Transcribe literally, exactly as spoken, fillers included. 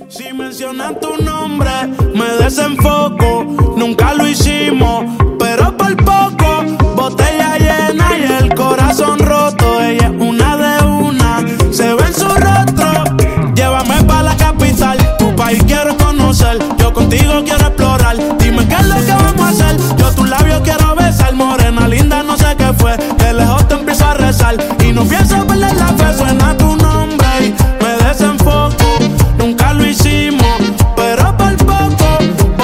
Si mencionan tu nombre, me desenfoco. Nunca lo hicimos, pero por poco. Botella llena y el corazón roto. Ella es una de una, se ve en su rostro. Llévame pa' la capital, tu país quiero conocer. Yo contigo quiero explorar. Dime qué es lo que